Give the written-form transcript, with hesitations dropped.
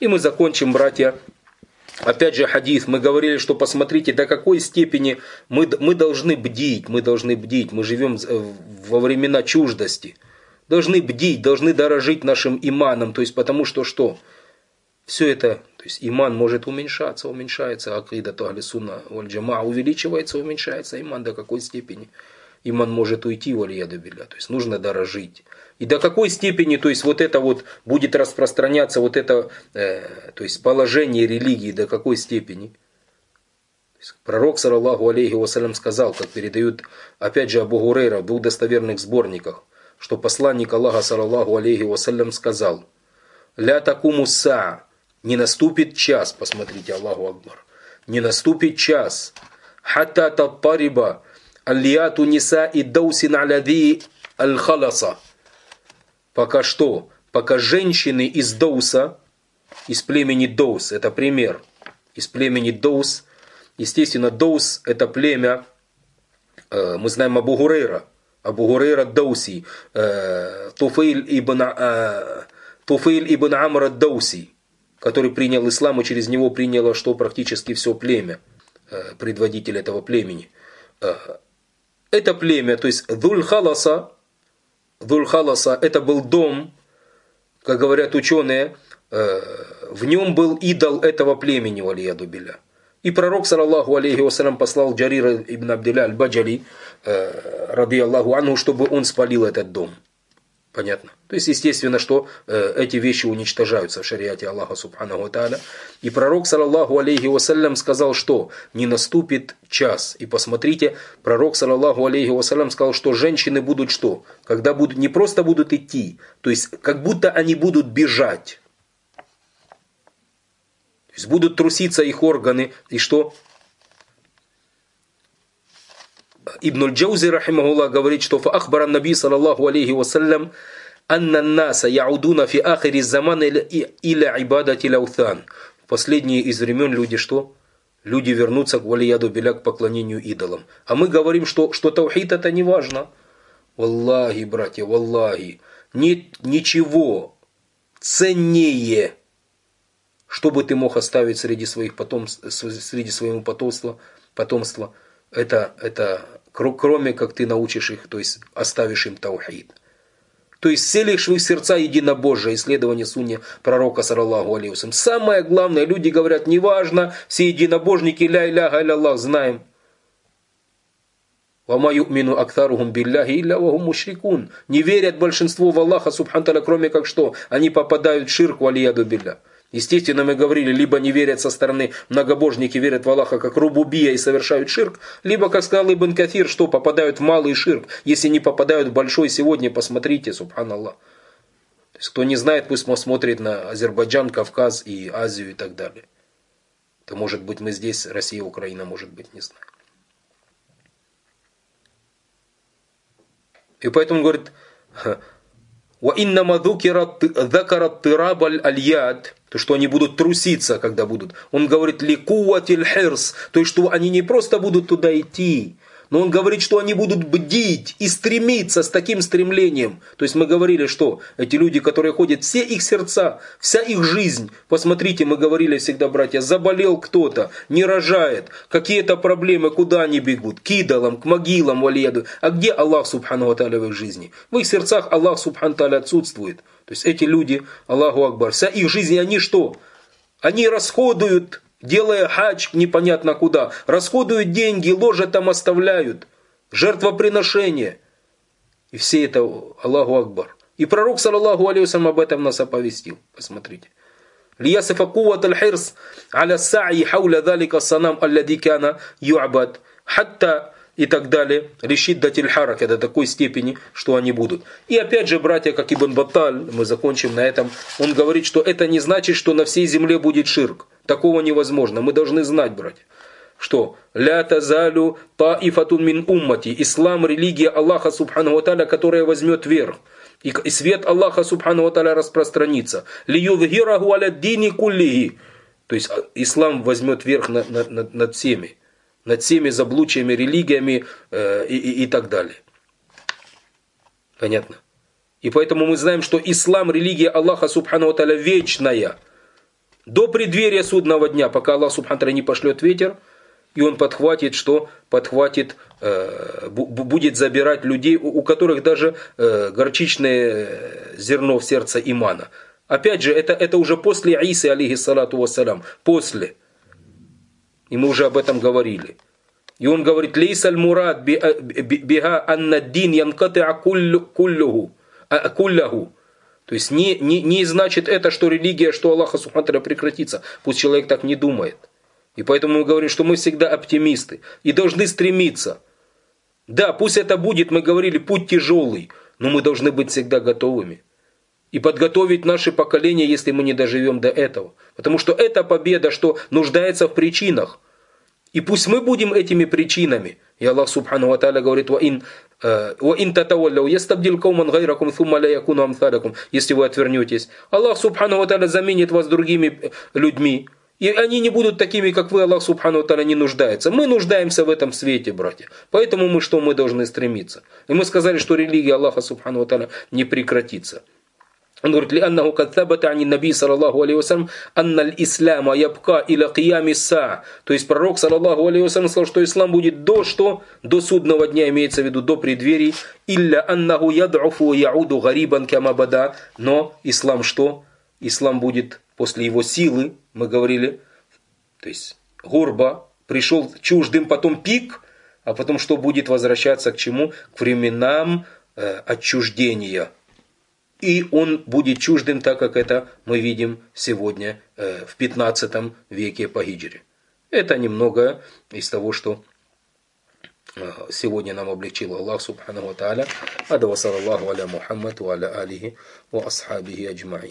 И мы закончим, братья. Опять же хадис, мы говорили, что посмотрите, до какой степени мы должны бдить, мы живем во времена чуждости. Должны бдить, должны дорожить нашим иманом, то есть потому что все это, то есть иман может уменьшается, акидату ахли сунна валь джамаа увеличивается, уменьшается иман до какой степени. Иман может уйти, валияду билля, то есть нужно дорожить. И до какой степени, то есть вот это вот будет распространяться, вот это, то есть положение религии, до какой степени. Пророк, саллаллаху алейхи вассалям, сказал, как передают, опять же, Абу Гурейра в двух достоверных сборниках, что посланник Аллаха, саллаллаху алейхи вассалям, сказал: «Ля такуму саа», не наступит час, посмотрите, Аллаху Акбар, не наступит час, хатта таттариба аллияту ниса и даусин аляди аль-халаса. Пока что? Пока женщины из Доуса, из племени Доус, это пример, из племени Доус, естественно, Доус это племя, мы знаем Абу Гурейра Доуси, Туфейль ибн Амр ад-Доуси, который принял ислам, и через него приняло что практически все племя, предводитель этого племени. Это племя, то есть Дуль-Халаса, это был дом, как говорят ученые, в нем был идол этого племени, валияду билля. И пророк, саллаллаху алейхи вассалям, послал Джарира ибн Абдилля аль-Баджали, ради Аллаху анху, чтобы он спалил этот дом. Понятно? То есть, естественно, что эти вещи уничтожаются в шариате Аллаха субханаху ва тааля. И пророк, саллаллаху алейхи вассалям, сказал, что не наступит час. И посмотрите, пророк, саллаллаху алейхи вассалям, сказал, что женщины будут что? Когда будут, не просто будут идти, то есть, как будто они будут бежать. То есть, будут труситься их органы. И что? Ибн аль-Джаузи, рахимахуллах, говорит, что фаахбара наби, саллаллаху алейхи вассалям, анна наса яудуна фи ахири заман иля ибадати лаутан. В последние из времен люди что? Люди вернутся к валияду биля, к поклонению идолам. А мы говорим, что таухид это не важно. Валлахи, братья, валлахи, нет ничего ценнее, чтобы ты мог оставить среди своих среди своего потомства. Это кроме как ты научишь их, то есть оставишь им таухид. То есть вселишь в их сердца единобожие, исследование сунны пророка, саллаллаху алейхи вассалям. Самое главное, люди говорят, неважно, все единобожники, ля иляха илля знаем. «Вама ю'мину актарухум билляхи илля ва хум мушрикун». Не верят большинство в Аллаха, субхану та'аля, кроме как что? Они попадают в ширк, валияду билля. Естественно, мы говорили, либо не верят со стороны, многобожники верят в Аллаха как рубубия и совершают ширк, либо, как сказал Ибн Кафир, что попадают в малый ширк. Если не попадают в большой, сегодня посмотрите, субханаллах. То есть, кто не знает, пусть посмотрит на Азербайджан, Кавказ и Азию и так далее. То может быть мы здесь, Россия, Украина, может быть, не знаю. И поэтому говорит, وَإِنَّمَا ذَكَرَ الطِّرَابَ الْأَلْيَادِ, то, что они будут труситься, когда будут. Он говорит, لِكُوَّةِ الْحِرْصِ, то есть, что они не просто будут туда идти, но он говорит, что они будут бдить и стремиться с таким стремлением. То есть мы говорили, что эти люди, которые ходят, все их сердца, вся их жизнь, посмотрите, мы говорили всегда, братья, заболел кто-то, не рожает, какие-то проблемы, куда они бегут? К идолам, к могилам, валияду. А где Аллах, субхану ва тааля, в их жизни? В их сердцах Аллах, субхану ва тааля, отсутствует. То есть эти люди, Аллаху Акбар, вся их жизнь, они что? Они расходуют, делая хадж непонятно куда, расходуют деньги, ложа там оставляют, жертвоприношения. И все это Аллаху Акбар. И пророк, саллаллаху алейхи вассалям, об этом нас оповестил. Посмотрите. «Лиясифа кувват аль-хирс аля са'и хауля далика санам аллади кана ю'абад хатта» и так далее. «Решиддатиль харак», это до такой степени, что они будут. И опять же, братья, как Ибн Батталь, мы закончим на этом, он говорит, что это не значит, что на всей земле будет ширк. Такого невозможно. Мы должны знать, братья, что «Ля тазалю таифатун мин уммати», ислам, религия Аллаха, субхану ва тааля, которая возьмет верх. И свет Аллаха, субхану ва тааля, распространится. «Лиюдхираху аля дини куллихи», то есть ислам возьмет верх над всеми заблудшими религиями и так далее. Понятно? И поэтому мы знаем, что ислам, религия Аллаха, субхану ва тааля, вечная. До преддверия судного дня, пока Аллах Субхану ва Тааля не пошлет ветер, и он подхватит, будет забирать людей, у которых даже горчичное зерно в сердце имана. Опять же, это уже после Исы, алейхиссалату вассалям, после. И мы уже об этом говорили. И он говорит, «Лейса аль-мурад биха анна дин янкатиа куллаху». То есть не значит это, что религия, что Аллаха Субхану ва Тааля прекратится. Пусть человек так не думает. И поэтому мы говорим, что мы всегда оптимисты и должны стремиться. Да, пусть это будет, мы говорили, путь тяжелый, но мы должны быть всегда готовыми. И подготовить наше поколение, если мы не доживем до этого. Потому что эта победа, что нуждается в причинах. И пусть мы будем этими причинами. И Аллах Субхану ва Тааля говорит, если вы отвернетесь, Аллах Субхану ва Тааля заменит вас другими людьми. И они не будут такими, как вы, Аллах Субхану ва Тааля не нуждается. Мы нуждаемся в этом свете, братья. Поэтому мы должны стремиться. И мы сказали, что религия Аллаха Субхану ва Тааля не прекратится. Он говорит, «Лианнаху кад табата ани наби саллаллаху алейхи вассалям анна аль-исляма ябка иля киями са». То есть пророк саллаллаху алейхи вассалям сказал, что ислам будет до судного дня, имеется в виду до преддверий. «Илля аннаху яд'уфу яуду гарибан кама бада». Но ислам что? Ислам будет после его силы, мы говорили, то есть горба, пришел чуждым, потом пик, а потом что будет возвращаться к чему? К временам отчуждения. И он будет чуждым, так как это мы видим сегодня в 15 веке по хиджре. Это немного из того, что сегодня нам облегчил Аллах Субхану ва Тааля. Ада ва саллаллаху аля Мухаммад ва аля алихи ва асхабихи аджмаин.